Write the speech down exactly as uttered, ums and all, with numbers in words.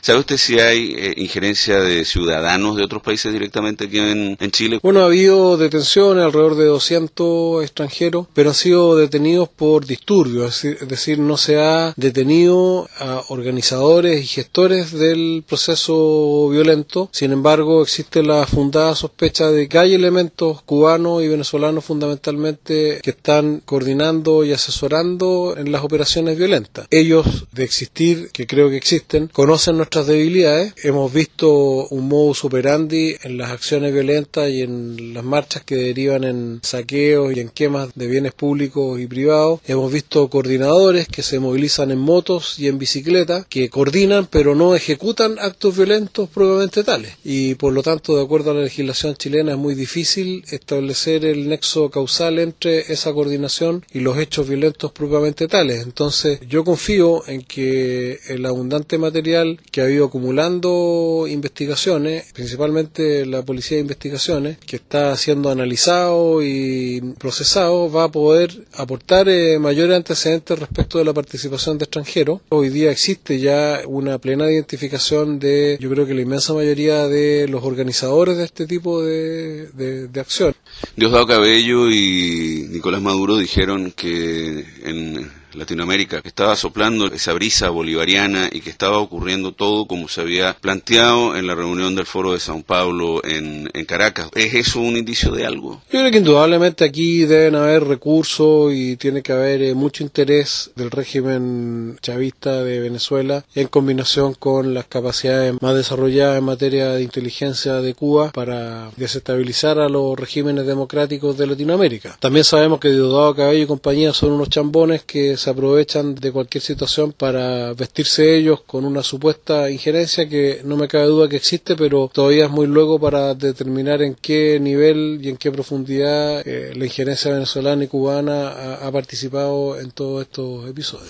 ¿Sabe usted si hay eh, injerencia de ciudadanos de otros países directamente aquí en, en Chile? Bueno, ha habido detenciones, alrededor de doscientos extranjeros, pero han sido detenidos por disturbios, es decir, no se ha detenido a organizadores y gestores del proceso violento. Sin embargo, existe la fundada sospecha de que hay elementos cubanos y venezolanos fundamentalmente que están coordinando y asesorando en las operaciones violentas. Ellos, de existir, que creo que existen, conocen nuestras debilidades. Hemos visto un modus operandi en las acciones violentas y en las marchas que derivan en saqueos y en quemas de bienes públicos y privados. Hemos visto coordinadores que se movilizan en motos y en bicicleta, que coordinan pero no ejecutan actos violentos propiamente tales. Y por lo tanto, de acuerdo a la legislación chilena, es muy difícil establecer el nexo causal entre esa coordinación y los hechos violentos propiamente tales. Entonces, yo confío en que el abundante material que ha ido acumulando investigaciones, principalmente la Policía de Investigaciones, que está siendo analizado y procesado, va a poder aportar eh, mayores antecedentes respecto de la participación de extranjeros. Hoy día existe ya una plena identificación de, yo creo que la inmensa mayoría de los organizadores de este tipo de, de, de acción. Diosdado Cabello y Nicolás Maduro dijeron que en Latinoamérica que estaba soplando esa brisa bolivariana y que estaba ocurriendo todo como se había planteado en la reunión del Foro de Sao Paulo en, en Caracas. ¿Es eso un indicio de algo? Yo creo que indudablemente aquí deben haber recursos y tiene que haber eh, mucho interés del régimen chavista de Venezuela en combinación con las capacidades más desarrolladas en materia de inteligencia de Cuba para desestabilizar a los regímenes democráticos de Latinoamérica. También sabemos que Diosdado Cabello y compañía son unos chambones que se aprovechan de cualquier situación para vestirse ellos con una supuesta injerencia que no me cabe duda que existe, pero todavía es muy luego para determinar en qué nivel y en qué profundidad eh, la injerencia venezolana y cubana ha, ha participado en todos estos episodios.